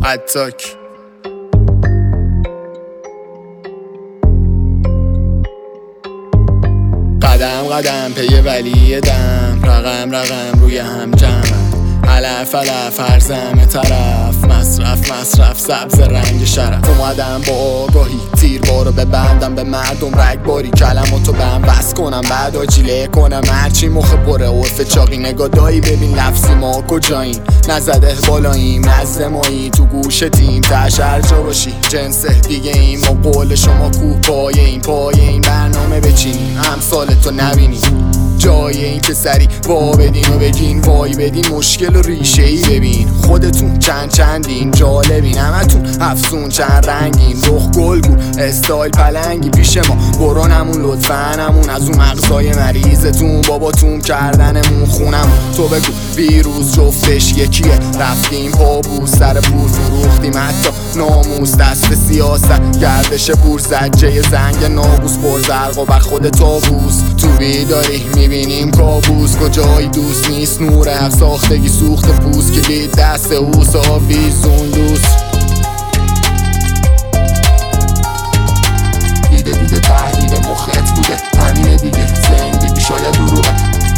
حتاک. قدم قدم پی ولی دم، رقم رقم روی هم جمع، علف علف هر زمه طرف، مصرف سبز رنگ شرف. اومدم با آگاهی تیر بارو ببندم به مردم رگباری، کلماتو به هم بس کنم بعد آجیله کنم هرچی مخ پره عرف چاقی. نگاه دایی ببین لفظی ما کجاییم، نزده بالاییم نزد مایی، تو گوش تیم تش هر جا باشی جنس دیگه ایم. ما قول شما کوه پای این برنامه بچینیم، همسال تو نبینیم جای این که سری وا بدین و بگین وای بدین. مشکل و ریشه ای ببین خودتون چندین جالبین، همتون افسون چند رنگین، رخ گلگو استایل پلنگی پیش ما برونمون لطفا همون از اون مغزای مریضتون باباتون کردنمون خونم. تو بگو ویروس جفتش یکیه، رفتیم پابو سر پور فروختیم حتی ناموس، دست سیاست گردش پور زجه زنگ نابوس پرزرق و بر خود تابوس. تو بیداری میبینیم کابوس، کجایی دوست نیست نور حق ساختگی سوخت پوست، کلید دست اوس آویزون لوس. دیده تحلیل مخت بوده همینه دیگه، زندگی شاید دروغه.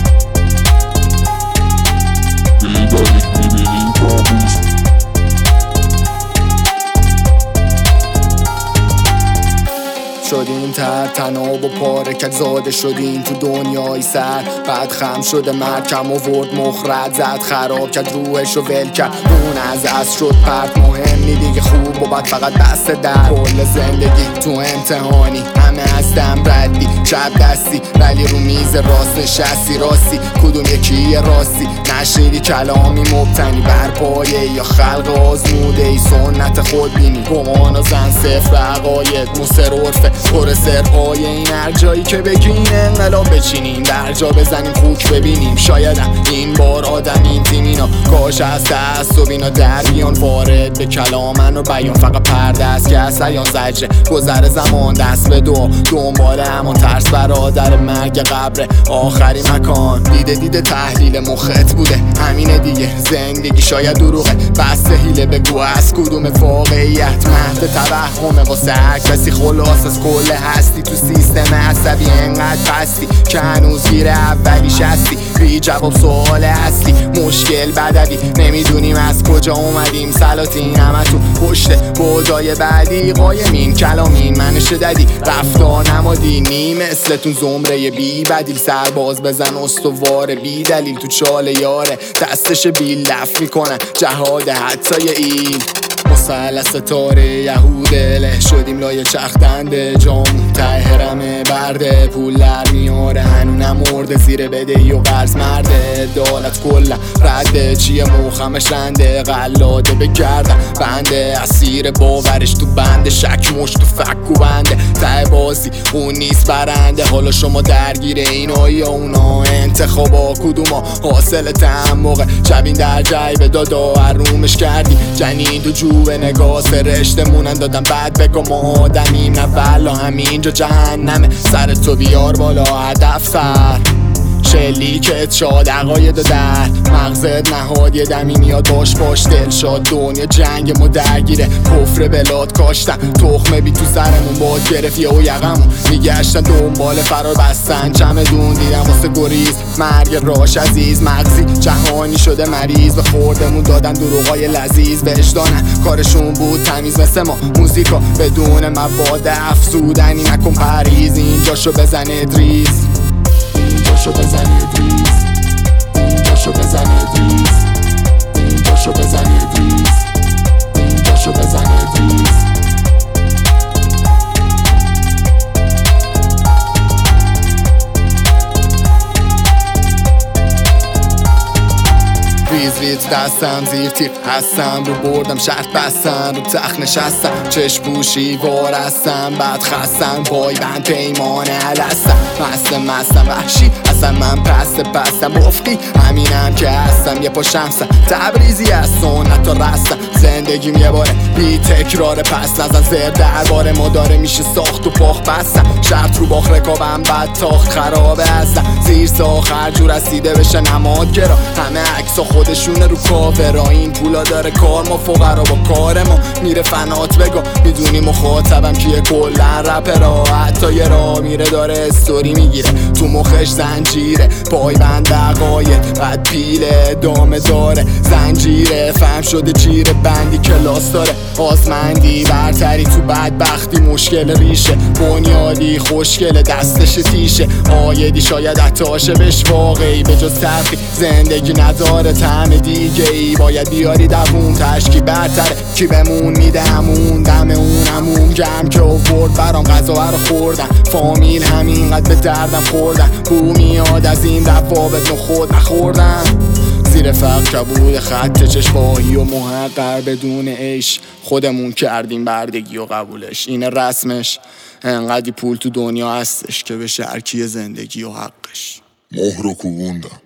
بیداری میبینیم کابوس، شدیم تناب و پارکت زاده شدیم تو دنیای سر، بعد خم شده مرکم آورد مخرد زد خراب کرد روحشو ول کرد، اون از شد پرد. مهم دیگه خوب و بد فقط دست در، کل زندگی تو امتحانی همه از دم ردی شب دستی ولی رو میز راست نشستی راستی کدوم یکی راستی. نشیدی کلامی مبتنی بر پایه یا خلق آزموده ای سنت خود بینی، گمان و زن صفر عقاید مصر عرفه پر سرپای این هر جایی که بگین انقلاب بچینیم در جا بزنیم خوک ببینیم. شایدم این بار آدم این تیم اینا کاش از دست و بینا در بیان وارد به کلامن و بیان، فقط پرده است که از سیان زجره گذر زمان دست به دعا دنبال همون ترس برادر مرگ قبر آخری مکان. دیده تحلیل مخت بوده همینه دیگه، زندگی شاید دروغه بس حیله بگو از کدوم واقعیت مهد توهمه واسه هر کسی خلاص از کل هستی تو سیستم عصبی انقدر پستی که هنوز گیر اولیش هستی بی جواب سوال اصلی. مشکل بدوی نمیدونیم از کجا اومدیم، سلاطین همتون پشت بودای بعدی قایمین کلامین منش ددی رفتار نمادی نیم مثلتون زمره بی بدیل، سرباز بزن استوار بی دلیل تو چاله یاره دستش بی لف میکنن جهاد حتی ایل. مثلث تاره یهوده شدیم لای چختنده جامون ته حرمه برده، پول در میاره هنو نمرده زیر بدهی و قرض مرده، عدالت کلا رده چیه موخمش رنده قلاده بگردن بنده اسیر باورش تو بنده شک مش تو فکو بنده ته بازی اون نیست برنده. حالا شما درگیر اینا یا اونا انتخابا کدوما حاصل موقع شبین در جیب دادا حرومش کردی جنین تو جوه نگاه سرشته مونن دادم بعد بگو ما آدمیم نه والا همینجا جهنمه سر تو بیار بالا هدف سر شلیکت شاد عقاید و در مغزت نهاد یه دمی میاد باش دل شاد دنیا جنگ ما درگیره کفر بلاد کاشتن تخمه بی تو سرمون باد گرفت یه و یقمون میگشتن دنبال فرار بستن چمدون دیدم واسه گریز مرگ راش عزیز مغزی جهانی شده مریض به خوردمون دادن دروغای لذیذ وجدانن کارشون بود تمیز مثل ما موزیکا بدون مواد افزودنی نکن پریز اینجاشو بزن ادریس اینجاشو بزن ادریس اینجاشو بزن ادریس اینجاشو بزن ادریس اینجاشو بزن ادریس. ریز دستم زیر تیر هستم رو بردم شرط بستم رو تخت نشستم چشم پوشی وارستم بعد خستم پای بند پیمان علستم مستم وحشی اصلا من پستم افقی همینم که هستم یه پا شمسم تبریزی از سنت و رستم زندگیم یه باره بی تکراره، پس نزن زر درباره ما داره میشه ساخت و باخت بستم، شرط رو باخت رکابم بد تاخت خرابه هستم، زیر ساخر جور رسیده بشه نمادگرا، همه عکسا خودشونه رو کاورا، این پولا داره کار ما فقرا با کار ما میره فنات بگا، میدونی مخاطبم کیه کلن رپرا، حتی یه راه میره داره استوری میگیره تو مخش زنجیره، پایبند دقایق بعد پیله دامه داره زنجیره، فهم شده جیره بندی کلاس داره آزمندی برتری تو بدبختی، مشکل ریشه بنیادی خوشگل دستش تیشه، آیدی شاید عطاشه بهش واقعی به جز تفری زندگی نداره طعم دیگه ای، باید بیاری دوون تشکی برتره کی بمون میده همون دم اون همون جمع که آورد برام غذا برا خوردن، فامیل همینقدر به دردم خوردن، بو میاد از این روابط خود نخوردن، زیر فقر کبود خط چشماهی و محقر بدون عیش، خودمون کردیم بردگی و قبولش، اینه رسمش، انقدی پول تو دنیا هستش که بشه هرکی زندگی و حقش. مهر رو کوبوندم